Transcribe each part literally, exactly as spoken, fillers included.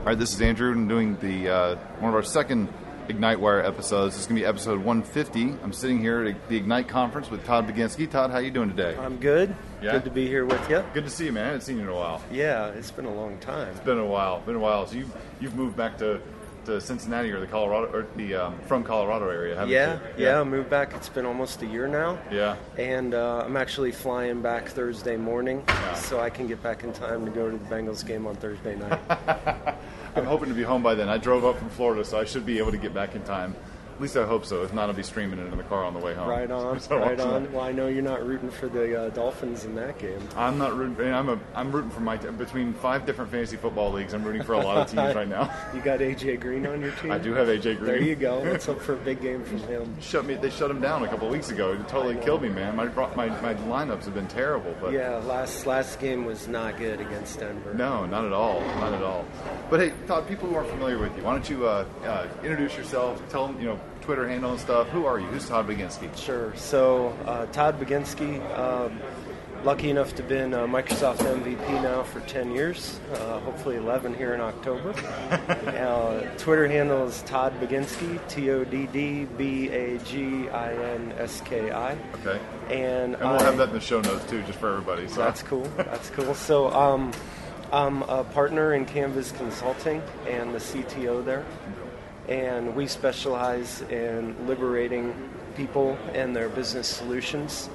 All right, this is Andrew, and doing the uh, one of our second Ignite Wire episodes. This is going to be episode one fifty. I'm sitting here at the Ignite conference with Todd Baginski. Todd, how you doing today? I'm good. Yeah? Good to be here with you. Good to see you, man. I haven't seen you in a while. Yeah, it's been a long time. It's been a while. Been a while. So you you've moved back to, to Cincinnati or the Colorado or the um, from Colorado area, haven't yeah, you? Yeah, yeah. I moved back. It's been almost a year now. Yeah. And uh, I'm actually flying back Thursday morning, yeah. so I can get back in time to go to the Bengals game on Thursday night. I'm hoping to be home by then. I drove up from Florida, so I should be able to get back in time. At least I hope so. If not, I'll be streaming it in the car on the way home. Right on, so right awesome. on. Well, I know you're not rooting for the uh, Dolphins in that game. I'm not rooting. I'm a. I'm rooting for my between five different fantasy football leagues. I'm rooting for a lot of teams right now. You got A J Green on your team? I do have A J Green. There you go. Let's hope for a big game from him. Shut me. They shut him down a couple of weeks ago. It totally killed me, man. My my my lineups have been terrible. But yeah, last last game was not good against Denver. No, not at all. Not at all. But hey, Todd, people who aren't familiar with you, why don't you uh, uh, introduce yourself? Tell them, you know, Twitter handle and stuff. Who are you? Who's Todd Baginski? Sure. So, uh, Todd Baginski, um, lucky enough to have been a Microsoft M V P now for ten years, uh, hopefully eleven here in October. uh, Twitter handle is Todd Baginski, T O D D B A G I N S K I. Okay. And, and we'll I, have that in the show notes, too, just for everybody. So. That's cool. That's cool. So, um, I'm a partner in Canvas Consulting and the C T O there. And we specialize in liberating people and their business solutions.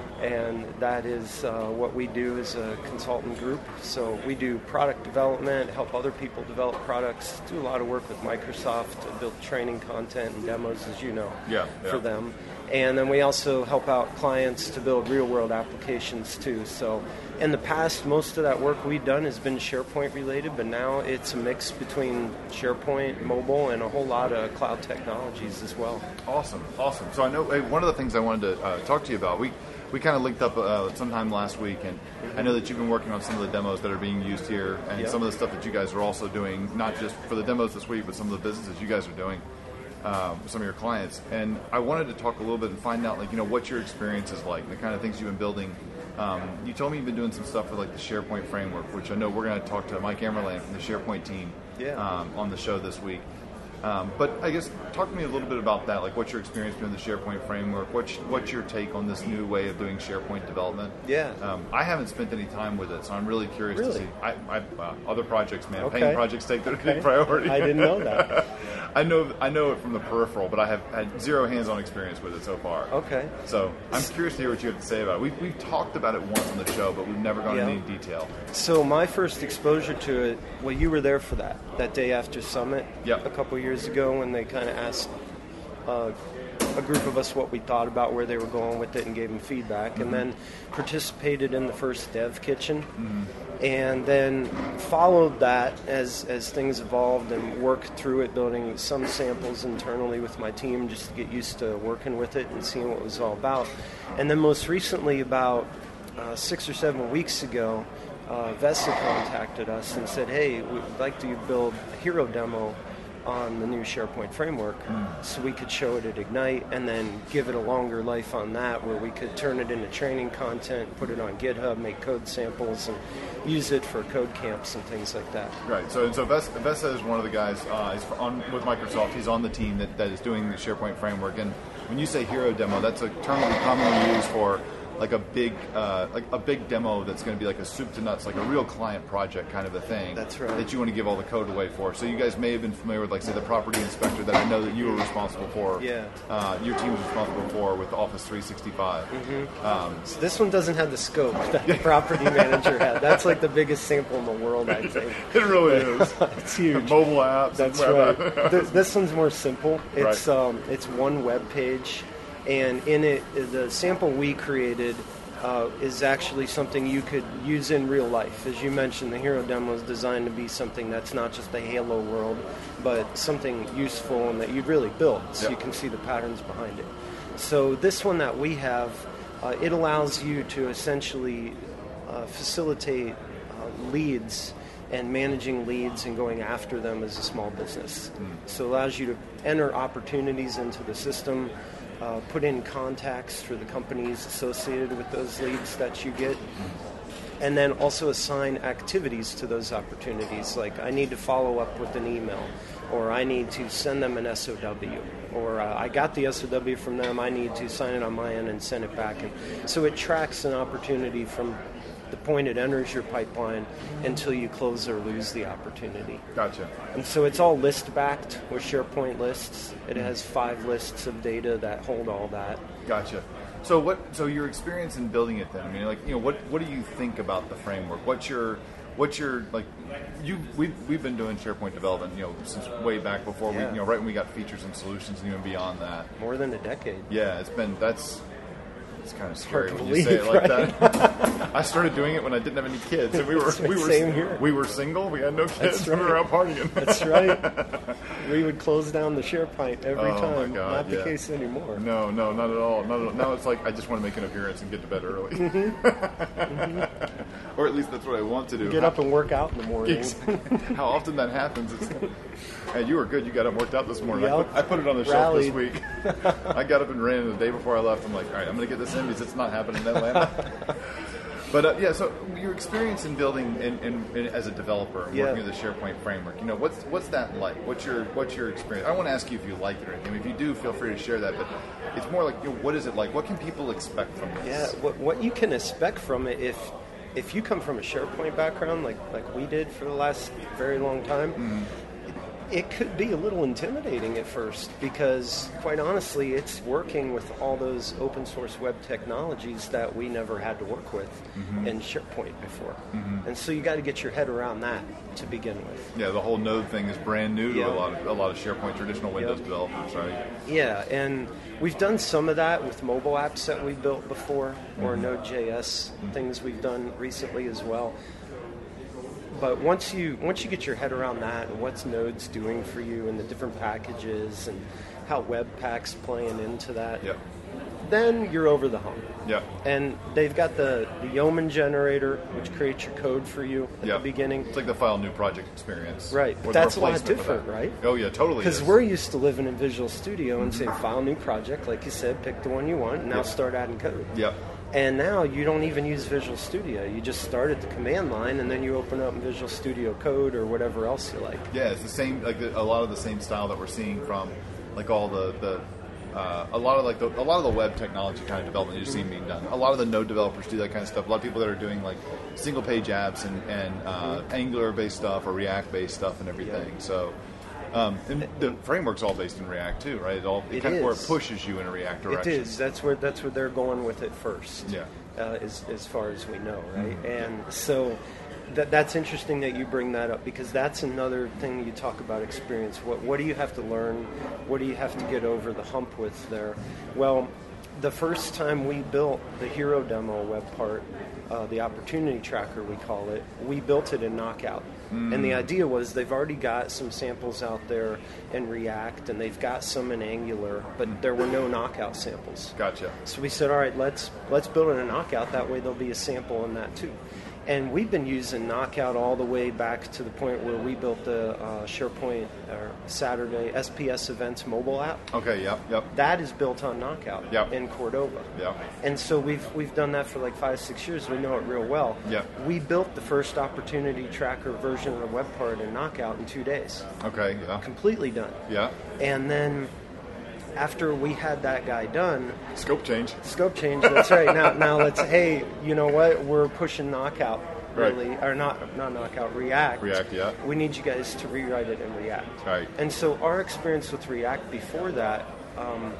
And that is uh, what we do as a consultant group. So we do product development, help other people develop products, do a lot of work with Microsoft to build training content and demos, as you know, yeah, yeah. for them. And then we also help out clients to build real-world applications, too. So in the past, most of that work we've done has been SharePoint-related, but now it's a mix between SharePoint, mobile, and a whole lot of cloud technologies as well. Awesome, awesome. So I know hey, one of the things I wanted to uh, talk to you about, we we kind of linked up uh, sometime last week, and mm-hmm. I know that you've been working on some of the demos that are being used here, and yep. some of the stuff that you guys are also doing, not just for the demos this week, but some of the businesses you guys are doing. Um, some of your clients, and I wanted to talk a little bit and find out, like, you know, what your experience is like, the kind of things you've been building. Um, you told me you've been doing some stuff with like the SharePoint framework, which I know we're going to talk to Mike Amerland from the SharePoint team yeah. um, on the show this week. Um, but I guess talk to me a little bit about that, like what's your experience doing the SharePoint framework? What's what's your take on this new way of doing SharePoint development? Yeah, um, I haven't spent any time with it, so I'm really curious really? to see. I, I, uh, other projects, man, okay. paying projects take their okay. big priority. I didn't know that. I know I know it from the peripheral, but I have had zero hands-on experience with it so far. Okay. So I'm curious to hear what you have to say about it. We've, we've talked about it once on the show, but we've never gone yeah. into any detail. So my first exposure to it, well, you were there for that, that day after Summit yep. a couple years ago when they kind of asked uh, a group of us what we thought about where they were going with it and gave them feedback, mm-hmm. and then participated in the first Dev Kitchen. Mm-hmm. And then followed that as as things evolved and worked through it, building some samples internally with my team just to get used to working with it and seeing what it was all about. And then most recently, about uh, six or seven weeks ago, uh, Vesa contacted us and said, hey, we'd like to build a hero demo on the new SharePoint framework mm. so we could show it at Ignite and then give it a longer life on that, where we could turn it into training content, put it on GitHub, make code samples, and use it for code camps and things like that. Right. So, so Vesa, Vesa is one of the guys uh, is on with Microsoft. He's on the team that, that is doing the SharePoint framework. And when you say hero demo, that's a term that we commonly use for like a big, uh, like a big demo that's going to be like a soup to nuts, like a real client project kind of a thing. That's right. That you want to give all the code away for. So you guys may have been familiar with, like, say, the property inspector that I know that you were responsible for. Yeah. Uh, your team was responsible for with Office three sixty-five. Mm-hmm. Um, so this one doesn't have the scope that the property manager had. That's like the biggest sample in the world, I think. It really is. It's huge. Mobile apps. That's right. Th- this one's more simple. It's right. um, it's one web page. And in it, the sample we created uh, is actually something you could use in real life. As you mentioned, the hero demo is designed to be something that's not just a Halo world, but something useful and that you'd really build, so yep. you can see the patterns behind it. So this one that we have, uh, it allows you to essentially uh, facilitate uh, leads and managing leads and going after them as a small business. Mm. So it allows you to enter opportunities into the system, Uh, put in contacts for the companies associated with those leads that you get, and then also assign activities to those opportunities. Like I need to follow up with an email, or I need to send them an S O W, or uh, I got the S O W from them, I need to sign it on my end and send it back. And so it tracks an opportunity from the point it enters your pipeline until you close or lose the opportunity. Gotcha. And so it's all list-backed with SharePoint lists. It has five lists of data that hold all that. Gotcha. So what? So your experience in building it, then? I mean, like, you know, what what do you think about the framework? What's your What's your like? You we've we've been doing SharePoint development, you know, since way back before Yeah. we, you know, right when we got features and solutions, and even beyond that. More than a decade. Yeah, it's been that's. It's kind of scary Hard to when you say it believe, like that. I started doing it when I didn't have any kids, and we were we were Same here. we were single. We had no kids. That's and We were right. out partying. That's right. We would close down the SharePoint every Oh, time. my God, Not the yeah. case anymore. No, no, not at all. Not at all. Now it's like I just want to make an appearance and get to bed early, or at least that's what I want to do. Get up and work out in the morning. How often that happens? It's, hey, you were good. You got up and worked out this morning. I, Yep. put, I put it on the shelf Rallied. this week. I got up and ran the day before I left. I'm like, all right, I'm going to get this in because it's not happening in Atlanta. But uh, yeah, so your experience in building in, in, in, as a developer and Yeah. working with the SharePoint framework, you know, what's what's that like? What's your what's your experience? I don't want to ask you if you like it or anything. If you do, feel free to share that. But it's more like, you know, what is it like? What can people expect from this? Yeah, what, what you can expect from it if if you come from a SharePoint background like, like we did for the last very long time, Mm-hmm. it could be a little intimidating at first because, quite honestly, it's working with all those open source web technologies that we never had to work with Mm-hmm. in SharePoint before. And so you got to get your head around that to begin with. Yeah, the whole Node thing is brand new to Yeah. a lot of a lot of SharePoint traditional Windows Yep. developers, right? Yeah, and we've done some of that with mobile apps that we built before, or Node.js things we've done recently as well. But once you once you get your head around that and what's Node's doing for you and the different packages and how Webpack's playing into that, Yep. then you're over the hump. Yep. And they've got the, the Yeoman generator, which creates your code for you at Yep. the beginning. It's like the file new project experience. Right, Or but the that's a lot replacement for different, that. right? Oh yeah, totally. Because is. we're used to living in Visual Studio and say, file new project, like you said, pick the one you want, and now Yep. start adding code. Yep. And now you don't even use Visual Studio. You just start at the command line, and then you open up Visual Studio Code or whatever else you like. Yeah, it's the same. Like the, a lot of the same style that we're seeing from, like all the the. Uh, a lot of like the, a lot of the web technology kind of development you're seeing being done. A lot of the Node developers do that kind of stuff. A lot of people that are doing like single page apps and, and uh, Angular based stuff or React based stuff and everything. So, um, and the framework's all based in React too, right? It all it It kind of where it is. pushes you in a React It direction. is. That's where that's where they're going with it first. Yeah. Uh, as as far as we know, right? And so that that's interesting that you bring that up because that's another thing you talk about experience. What what do you have to learn? What do you have to get over the hump with there? Well, the first time we built the Hero demo web part, uh, the opportunity tracker we call it, we built it in Knockout. And the idea was they've already got some samples out there in React and they've got some in Angular, but there were no Knockout samples. Gotcha. So we said, all right, let's let's build it in Knockout. That way there'll be a sample in that too. And we've been using Knockout all the way back to the point where we built the uh, SharePoint or Saturday S P S Events mobile app. Okay. Yep. Yep. That is built on Knockout Yep. in Cordova. Yep. And so we've we've done that for like five, six years. We know it real well. Yep. We built the first opportunity tracker version of the web part in Knockout in two days. Okay. Yeah. Completely done. Yeah. And then after we had that guy done, Scope change. scope change. That's right. Now, now let's. Hey, you know what? We're pushing Knockout, Right. really, or not not Knockout, React. React, yeah. We need you guys to rewrite it in React. Right. And so our experience with React before that um,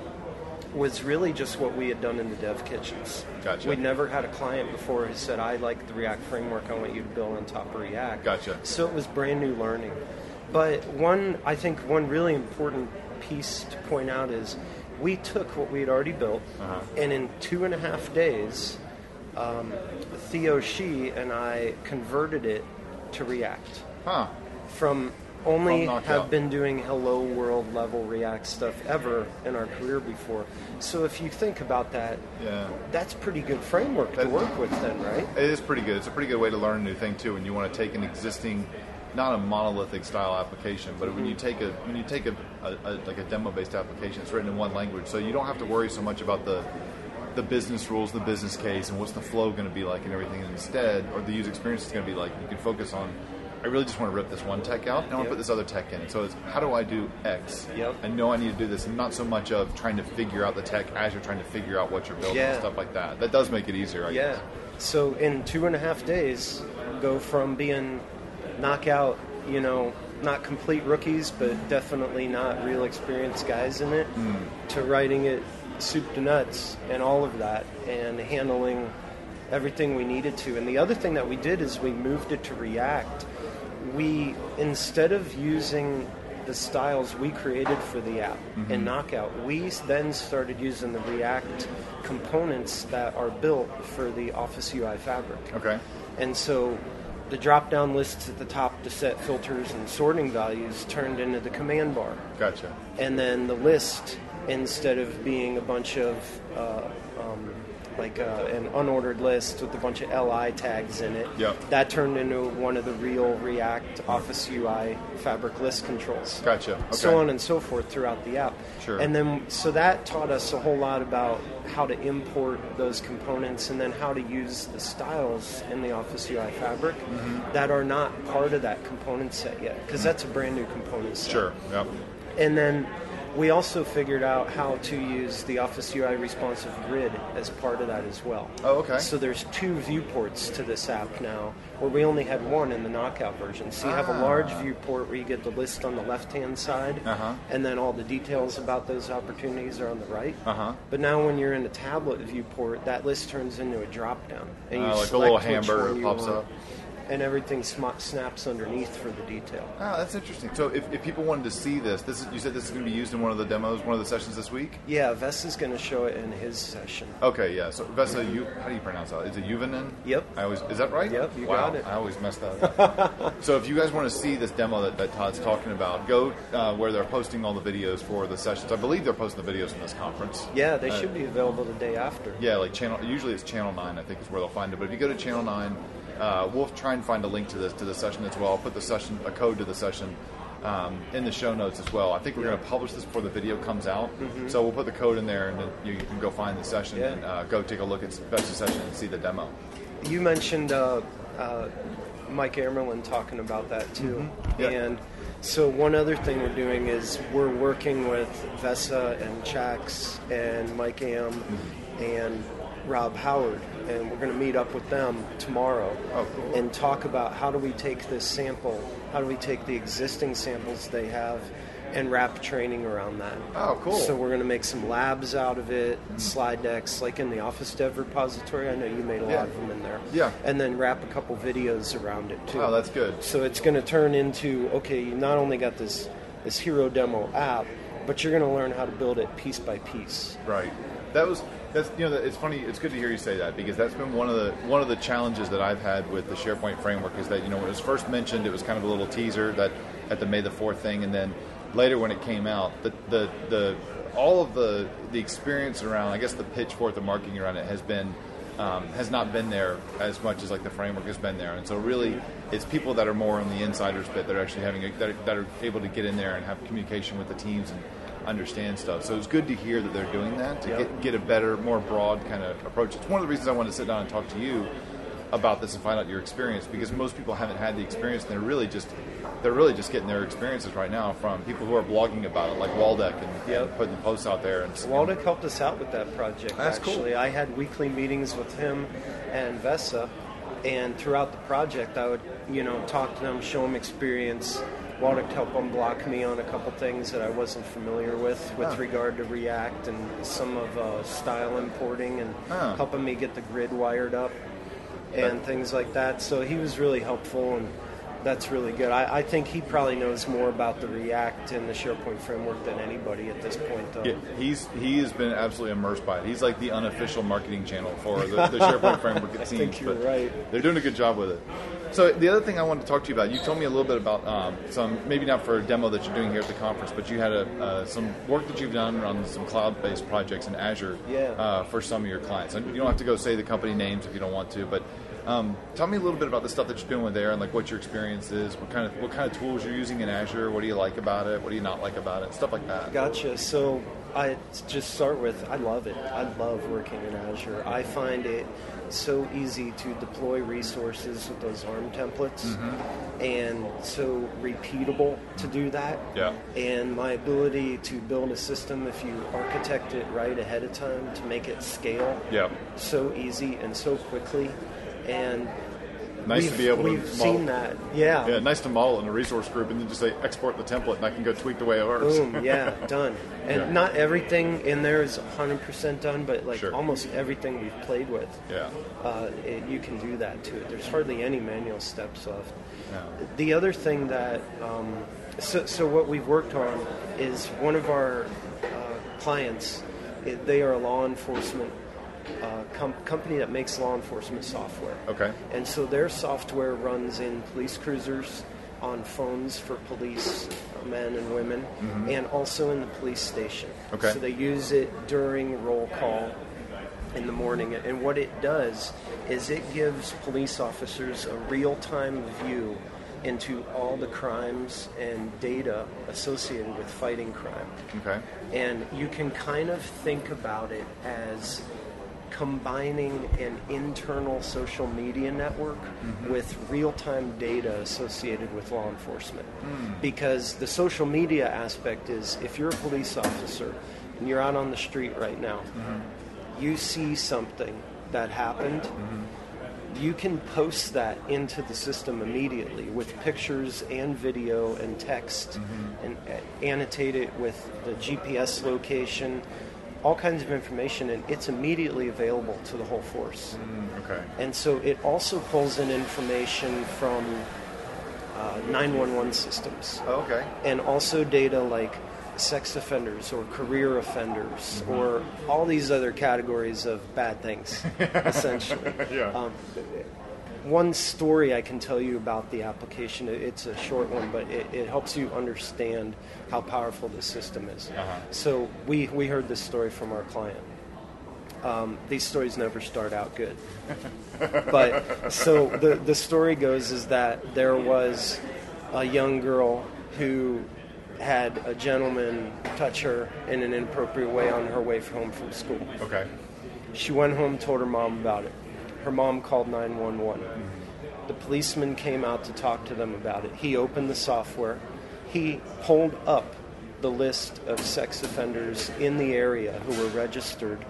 was really just what we had done in the dev kitchens. Gotcha. We'd never had a client before who said, "I like the React framework. I want you to build on top of React." Gotcha. So it was brand new learning. But one, I think, one really important piece to point out is we took what we had already built, Uh-huh. and in two and a half days, um, Theo Shi and I converted it to React. Huh. From only From Knockout. have been doing hello world level React stuff ever in our career before. So if you think about that, Yeah. that's pretty good framework to That- work with then, right? It is pretty good. It's a pretty good way to learn a new thing too. When you want to take an existing, not a monolithic style application, but when you take a when you take a, a, a like a demo based application, it's written in one language, so you don't have to worry so much about the the business rules, the business case, and what's the flow going to be like and everything. And instead, or the user experience is going to be like, you can focus on, I really just want to rip this one tech out, and I want to Yep. put this other tech in. So it's, how do I do X? Yep. I know I need to do this, and not so much of trying to figure out the tech as you're trying to figure out what you're building Yeah. and stuff like that. That does make it easier, I Yeah. guess. So in two and a half days, go from being knockout, you know, not complete rookies, but definitely not real experienced guys in it, Mm. to writing it soup to nuts and all of that, and handling everything we needed to. And the other thing that we did is we moved it to React. We, instead of using the styles we created for the app Mm-hmm. in Knockout, we then started using the React components that are built for the Office U I fabric. Okay. And so the drop-down lists at the top to set filters and sorting values turned into the command bar. Gotcha. And then the list, instead of being a bunch of uh, um, like uh, an unordered list with a bunch of L I tags in it, Yep. that turned into one of the real React Office U I fabric list controls. Gotcha. Okay. So on and so forth throughout the app. Sure. And then, so that taught us a whole lot about how to import those components and then how to use the styles in the Office U I fabric Mm-hmm. that are not part of that component set yet, because that's a brand new component set. Sure. Yep. And then we also figured out how to use the Office U I responsive grid as part of that as well. Oh, okay. So there's two viewports to this app now, where we only had one in the Knockout version. So you have a Ah. large viewport where you get the list on the left-hand side, Uh-huh. and then all the details about those opportunities are on the right. Uh-huh. But now when you're in a tablet viewport, that list turns into a drop-down. And Uh, you like a select little which hamburger one you pops want, up. and everything sm- snaps underneath for the detail. Oh, that's interesting. So if, if people wanted to see this, this is, you said this is going to be used in one of the demos, one of the sessions this week? Yeah, Vessa's going to show it in his session. Okay, yeah. So Vesa, you, how do you pronounce that? Is it Juvonen? Yep. I always, is that right? Yep, you wow, got it. I always mess that up. So if you guys want to see this demo that, that Todd's talking about, go uh, where they're posting all the videos for the sessions. I believe they're posting the videos from this conference. Yeah, they Uh, should be available the day after. Yeah, like channel. Usually it's Channel Nine, I think, is where they'll find it. But if you go to Channel Nine, uh, we'll try and find a link to this to the session as well. I'll put the session, a code to the session, um, in the show notes as well. I think we're going to publish this before the video comes out, so we'll put the code in there, and then you, you can go find the session Yeah. and uh, go take a look at Vesta's session and see the demo. You mentioned uh, uh, Mike Amerlin talking about that too. Mm-hmm. Yeah. And so one other thing we're doing is we're working with Vesa and Chax and Mike Am Mm-hmm. and Rob Howard, and we're going to meet up with them tomorrow Oh, cool. and talk about how do we take this sample, how do we take the existing samples they have and wrap training around that. Oh, cool. So we're going to make some labs out of it, slide decks, like in the Office Dev repository. I know you made a lot Yeah. of them in there. Yeah. And then wrap a couple videos around it, too. Oh, that's good. So it's going to turn into, okay, you not only got this, this hero demo app, but you're going to learn how to build it piece by piece. Right. That was that's you know it's funny. It's good to hear you say that, because that's been one of the one of the challenges that I've had with the SharePoint framework, is that, you know, when it was first mentioned, it was kind of a little teaser that at the May the fourth thing, and then later when it came out, the the, the all of the the experience around, I guess, the pitch for it, the marketing around it has been um, has not been there as much as like the framework has been there, and so really it's people that are more on the insiders bit that are actually having a, that, are, that are able to get in there and have communication with the teams and understand stuff. So it's good to hear that they're doing that to Yep. get, get a better, more broad kind of approach. It's one of the reasons I wanted to sit down and talk to you about this and find out your experience, because most people haven't had the experience, and they're really just they're really just getting their experiences right now from people who are blogging about it, like Waldeck, and, Yep. and putting posts out there. And Waldeck helped us out with that project, That's cool. actually. I had weekly meetings with him and Vesa, and throughout the project I would, you know, talk to them, show them experience. Waldeck helped unblock me on a couple things that I wasn't familiar with with Oh. regard to React and some of uh, style importing, and Oh. helping me get the grid wired up and That- things like that. So he was really helpful, and that's really good. I, I think he probably knows more about the React and the SharePoint framework than anybody at this point, though. Yeah, he's he has been absolutely immersed by it. He's like the unofficial marketing channel for the, the SharePoint framework, it I seems. think you're but right. They're doing a good job with it. So the other thing I wanted to talk to you about, you told me a little bit about um, some, maybe not for a demo that you're doing here at the conference, but you had a, uh, some work that you've done on some cloud-based projects in Azure Yeah. uh, for some of your clients. And you don't have to go say the company names if you don't want to, but Um, tell me a little bit about the stuff that you're doing with there and like what your experience is. What kind of what kind of tools you're using in Azure? What do you like about it? What do you not like about it? Stuff like that. Gotcha. So I just start with I love it. I love working in Azure. I find it so easy to deploy resources with those ARM templates, mm-hmm. and so repeatable to do that. Yeah. And my ability to build a system, if you architect it right ahead of time, to make it scale yeah. so easy and so quickly. And nice we've, to be able to we've model. seen that. Yeah. Yeah, nice to model in a resource group and then just say export the template and I can go tweak the way it works. Boom, yeah, done. And yeah. not everything in there is one hundred percent done, but like sure. almost everything we've played with, yeah, uh, it, you can do that to it. There's hardly any manual steps left. Yeah. The other thing that, um, so, so what we've worked on is one of our uh, clients, it, they are a law enforcement Uh, com- company that makes law enforcement software. Okay. And so their software runs in police cruisers, on phones for police men and women, mm-hmm. and also in the police station. Okay. So they use it during roll call in the morning. And what it does is it gives police officers a real-time view into all the crimes and data associated with fighting crime. Okay. And you can kind of think about it as combining an internal social media network mm-hmm. with real-time data associated with law enforcement. Mm. Because the social media aspect is, if you're a police officer and you're out on the street right now, mm-hmm. you see something that happened, mm-hmm. you can post that into the system immediately with pictures and video and text, mm-hmm. and annotate it with the G P S location, all kinds of information, and it's immediately available to the whole force. Mm, okay. And so it also pulls in information from uh, nine one one systems. Oh, okay. And also data like sex offenders or career offenders, mm-hmm. or all these other categories of bad things, essentially. Yeah. Um, one story I can tell you about the application, it's a short one, but it, it helps you understand how powerful this system is. Uh-huh. So we, we heard this story from our client. Um, these stories never start out good. But so the, the story goes is that there was a young girl who had a gentleman touch her in an inappropriate way on her way home from school. Okay. She went home, told her mom about it. Her mom called nine one one. Mm-hmm. The policeman came out to talk to them about it. He opened the software. He pulled up the list of sex offenders in the area who were registered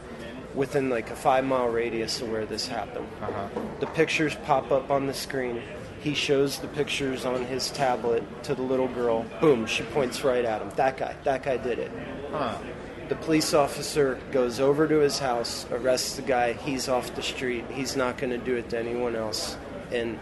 within like a five-mile radius of where this happened. Uh-huh. The pictures pop up on the screen. He shows the pictures on his tablet to the little girl. Boom, she points right at him. That guy, that guy did it. Huh. The police officer goes over to his house, arrests the guy. He's off the street. He's not going to do it to anyone else. And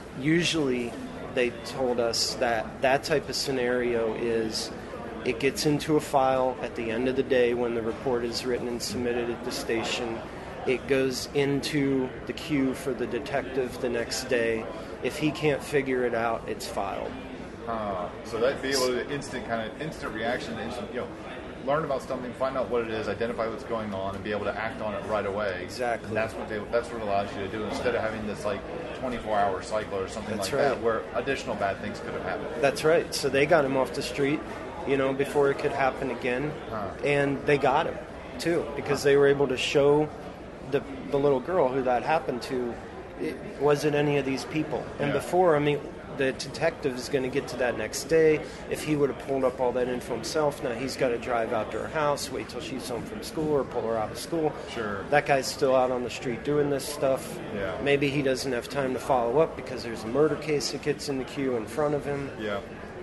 usually they told us that that type of scenario is it gets into a file at the end of the day when the report is written and submitted at the station. It goes into the queue for the detective the next day. If he can't figure it out, it's filed. Uh, so that'd be able to instant kind of instant reaction, instant, you know, learn about something, find out what it is, identify what's going on, and be able to act on it right away. Exactly. And that's what they, that's what it allows you to do instead of having this like twenty-four hour cycle or something that's like right. that, where additional bad things could have happened. That's right. So they got him off the street, you know, before it could happen again, huh. and they got him too because huh. they were able to show the the little girl who that happened to. It wasn't any of these people. And yeah. before, I mean, the detective is going to get to that next day. If he would have pulled up all that info himself, now he's got to drive out to her house, wait till she's home from school, or pull her out of school. Sure. That guy's still out on the street doing this stuff. Yeah. Maybe he doesn't have time to follow up because there's a murder case that gets in the queue in front of him. Yeah.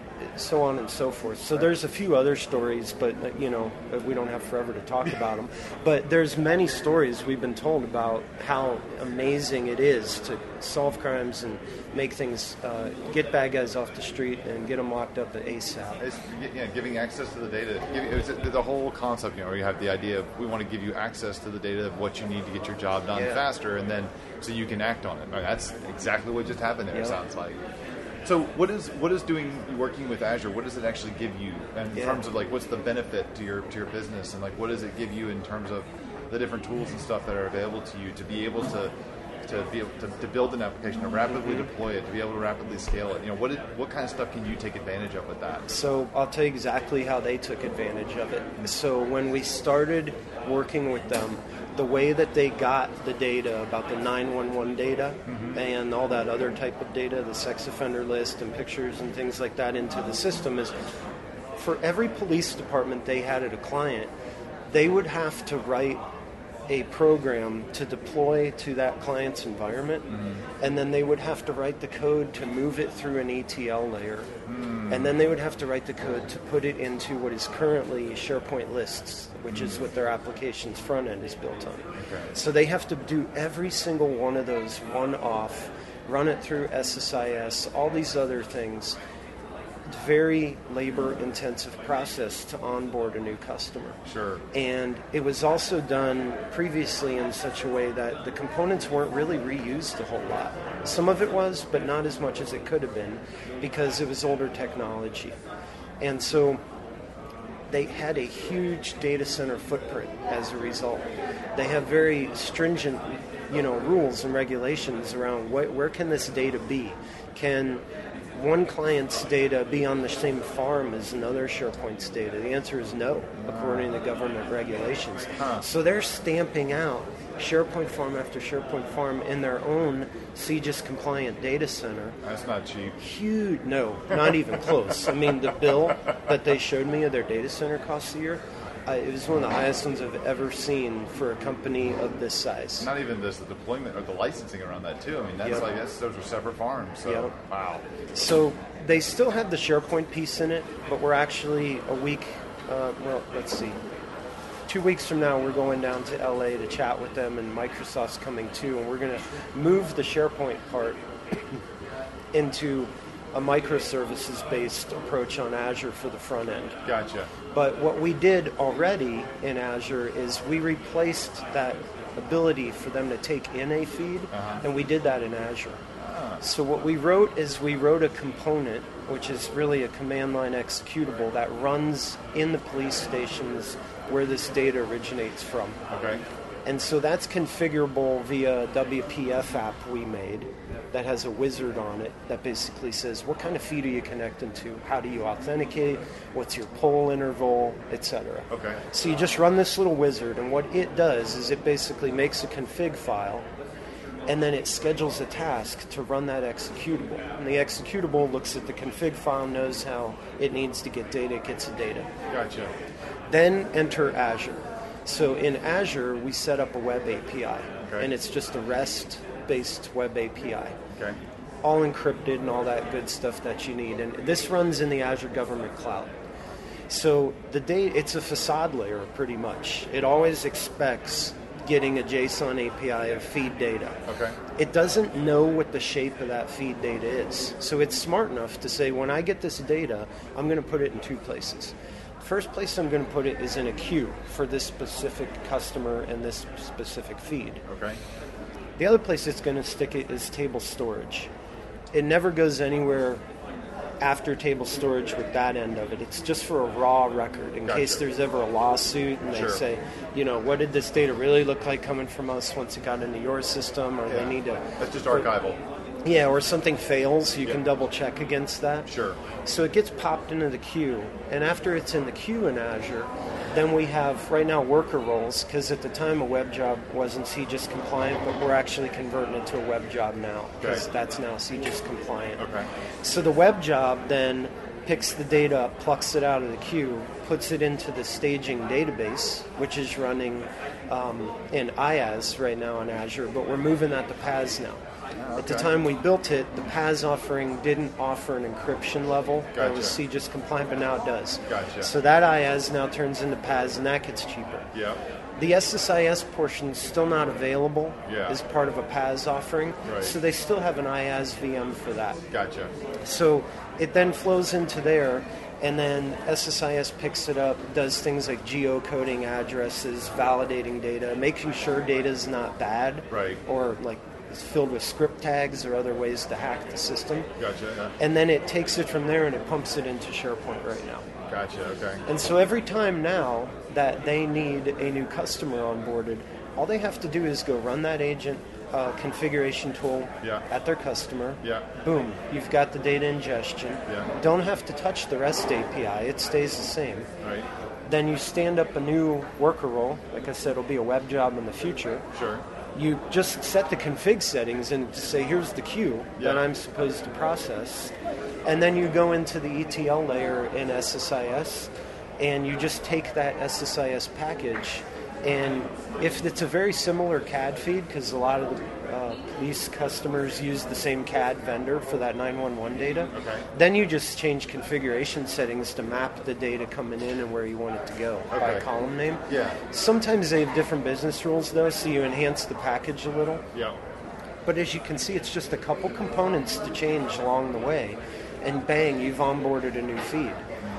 So on and so forth. So there's a few other stories, but you know we don't have forever to talk about them. But there's many stories we've been told about how amazing it is to solve crimes and make things, uh, get bad guys off the street and get them locked up at ASAP. It's, yeah, giving access to the data. It's the whole concept, you know, you have the idea of we want to give you access to the data of what you need to get your job done yeah. faster, and then so you can act on it. I mean, that's exactly what just happened there. Yep. It sounds like. So what is what is doing working with Azure? What does it actually give you in yeah. terms of like what's the benefit to your to your business, and like what does it give you in terms of the different tools and stuff that are available to you to be able to to be able to, to build an application, to rapidly deploy it, to be able to rapidly scale it? You know, what did, what kind of stuff can you take advantage of with that? So I'll tell you exactly how they took advantage of it. So when we started working with them, the way that they got the data about the nine one one data mm-hmm. and all that other type of data, the sex offender list and pictures and things like that into the system is for every police department they had at a client, they would have to write a program to deploy to that client's environment, mm-hmm. and then they would have to write the code to move it through an E T L layer, mm. and then they would have to write the code to put it into what is currently SharePoint lists, which mm. is what their application's front end is built on. Okay. So they have to do every single one of those one-off, run it through S S I S, all these other things. It's a very labor-intensive process to onboard a new customer. Sure. And it was also done previously in such a way that the components weren't really reused a whole lot. Some of it was, but not as much as it could have been because it was older technology. And so they had a huge data center footprint as a result. They have very stringent, you know, rules and regulations around what, where can this data be? Can one client's data be on the same farm as another SharePoint's data? The answer is no, according to government regulations. Huh. So they're stamping out SharePoint farm after SharePoint farm in their own C G I S compliant data center. That's not cheap. Huge, no, not even close. I mean, the bill that they showed me of their data center costs a year, Uh, it was one of the highest ones I've ever seen for a company of this size. Not even this, the deployment or the licensing around that too. I mean, that's yep. like that's, those are separate farms. So Yep. wow. So they still have the SharePoint piece in it, but we're actually a week. Uh, well, let's see. Two weeks from now, we're going down to L A to chat with them, and Microsoft's coming too, and we're going to move the SharePoint part into a microservices-based approach on Azure for the front end. Gotcha. But what we did already in Azure is we replaced that ability for them to take in a feed, uh-huh. and we did that in Azure. Ah. So what we wrote is we wrote a component, which is really a command line executable that runs in the police stations where this data originates from. Okay. And so that's configurable via a W P F app we made that has a wizard on it that basically says, what kind of feed are you connecting to? How do you authenticate? What's your poll interval, et cetera. Okay. So you just run this little wizard, and what it does is it basically makes a config file, and then it schedules a task to run that executable. And the executable looks at the config file, knows how it needs to get data, it gets the data. Gotcha. Then enter Azure. So in Azure, we set up a web A P I, okay. and it's just a REST-based web A P I. Okay. All encrypted and all that good stuff that you need. And this runs in the Azure Government Cloud. So the data, it's a facade layer pretty much. It always expects getting a JSON A P I of feed data. Okay. It doesn't know what the shape of that feed data is. So it's smart enough to say, when I get this data, I'm going to put it in two places. First place I'm going to put it is in a queue for this specific customer and this specific feed. Okay. The other place it's going to stick it is table storage. It never goes anywhere after table storage with that end of it. It's just for a raw record in Gotcha. case there's ever a lawsuit and Sure. they say, you know, what did this data really look like coming from us once it got into your system, or Yeah. they need to... That's just archival. Yeah, or something fails, you Yeah. can double check against that. Sure. So it gets popped into the queue, and after it's in the queue in Azure, then we have right now worker roles, because at the time a web job wasn't C G I S compliant, but we're actually converting it to a web job now, because Okay. that's now C G I S compliant. Okay. So the web job then picks the data up, plucks it out of the queue, puts it into the staging database, which is running um, in IaaS right now in Azure, but we're moving that to PaaS now. Oh, At the okay. time we built it, the PaaS offering didn't offer an encryption level that Gotcha. was C G I S compliant, but now it does. Gotcha. So that IaaS now turns into PaaS, and that gets cheaper. Yeah. The S S I S portion is still not available Yeah. as part of a PaaS offering, Right. so they still have an IaaS V M for that. Gotcha. So it then flows into there, and then S S I S picks it up, does things like geocoding addresses, validating data, making sure data is not bad, Right. or like it's filled with script tags or other ways to hack the system. Gotcha. Yeah. And then it takes it from there and it pumps it into SharePoint right now. Gotcha. Okay. And so every time now that they need a new customer onboarded, all they have to do is go run that agent, uh, configuration tool Yeah. at their customer. Yeah. Boom, you've got the data ingestion. Yeah. Don't have to touch the REST A P I. It stays the same. Right. Then you stand up a new worker role. Like I said, it'll be a web job in the future. Sure. You just set the config settings and say, here's the queue Yeah. that I'm supposed to process. And then you go into the E T L layer in S S I S, and you just take that S S I S package. And if it's a very similar C A D feed, because a lot of the uh, police customers use the same C A D vendor for that nine one one data, Okay. then you just change configuration settings to map the data coming in and where you want it to go by Okay. column name. Yeah. Sometimes they have different business rules, though, so you enhance the package a little. Yeah. But as you can see, it's just a couple components to change along the way, and bang, you've onboarded a new feed.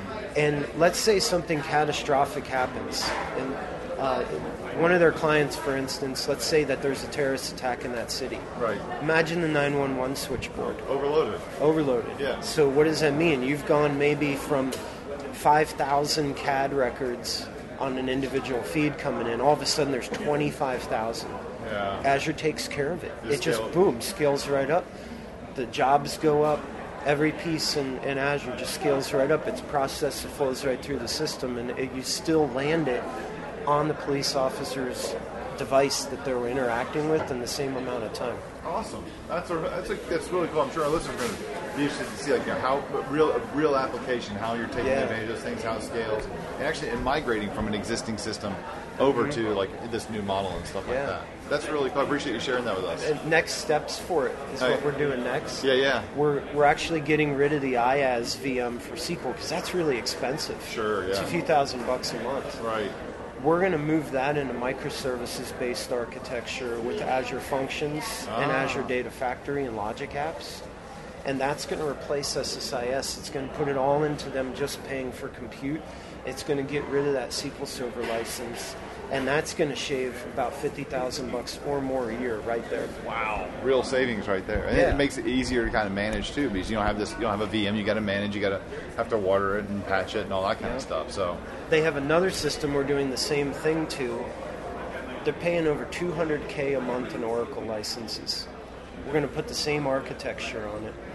And let's say something catastrophic happens. And uh, one of their clients, for instance, let's say that there's a terrorist attack in that city. Right. Imagine the nine one one switchboard. Overloaded. Overloaded. Yeah. So what does that mean? You've gone maybe from five thousand C A D records on an individual feed coming in. All of a sudden, there's twenty-five thousand. Yeah. Azure takes care of it. Just it just, scale- boom, scales right up. The jobs go up. Every piece in, in Azure just scales right up. It's processed, it flows right through the system, and it, you still land it on the police officer's device that they were interacting with in the same amount of time. Awesome. That's a, that's a, that's really cool. I'm sure our listeners are going to be interested to see like you know, how real a real application, how you're taking Yeah. advantage of those things, how it scales, and actually and migrating from an existing system over to like this new model and stuff like Yeah. that. That's really cool. I appreciate you sharing that with us. And next steps for it is Oh, what yeah. we're doing next. Yeah, yeah. We're we're actually getting rid of the I A S V M for S Q L because that's really expensive. Sure, It's a yeah. few thousand bucks a month. Right. We're going to move that into microservices-based architecture with Azure Functions and Ah. Azure Data Factory and Logic Apps. And that's going to replace S S I S. It's going to put it all into them just paying for compute. It's going to get rid of that S Q L Server license. And that's going to shave about fifty thousand bucks or more a year right there. Wow. Real savings right there. And Yeah. it makes it easier to kind of manage too because you don't have this you don't have a V M you got to manage, you got to have to water it and patch it and all that kind of stuff. So, They have another system we're doing the same thing to. They're paying over two hundred K a month in Oracle licenses. We're going to put the same architecture on it.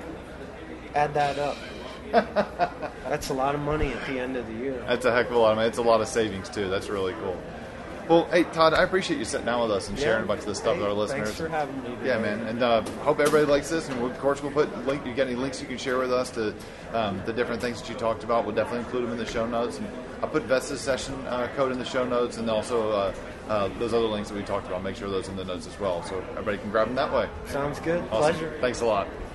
Add that up. That's a lot of money at the end of the year. that's a heck of a lot of money. It's a lot of savings too. That's really cool. Well, hey Todd, I appreciate you sitting down with us and sharing Yeah. a bunch of this stuff Hey, with our listeners. Thanks for having me. Yeah, man, and uh, hope everybody likes this. And we'll, of course, we'll put link. You got any links you can share with us to um, the different things that you talked about? We'll definitely include them in the show notes. And I'll put Vesta's session uh, code in the show notes, and also uh, uh, those other links that we talked about. Make sure those in the notes as well, so everybody can grab them that way. Sounds good. Awesome. Pleasure. Thanks a lot.